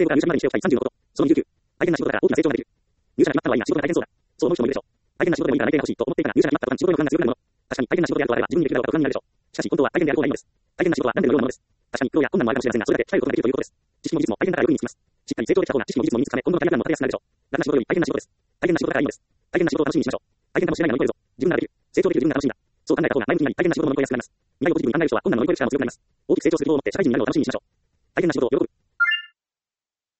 程度から入社までにしておきたい36こと。その29。相手な仕事だから大きな成長ができる。入社が決まったのはいいが仕事が大変そうだ。そう思う人もいるでしょう。相手な仕事でもいいから内定が欲しいと思っているから入社が決まった途端仕事への不安が強くなるもの。確かに相手な仕事であるとあれば自分にできるだろうかと不安になるでしょう。しかし本当は相手である方がいいのです。相手な仕事は何でもよいものです。確かに苦労や困難もあるかもしれませんが、それだけ鍛えることができるということです。知識も技術も相手だからよりにつきます。しっかり成長できた方が知識も技術も身につくため、今後のキャリアプランも立てやすくなるでしょう。楽な仕事より大変な仕事です。大変な仕事だからいいのです。大変な仕事を楽しみにしましょう。大変かもしれないが乗り越えるぞ。自分ならできる。成長できる自分が楽しみだ。そう考えた方が前向きになり、大変な仕事も乗り越えやすくなります。未来をポジティブに考える人は困難を乗り越える力も強くなります。大きく成長する希望を持って社会人になるのを楽しみにしましょう。大変な仕事を喜ぶ。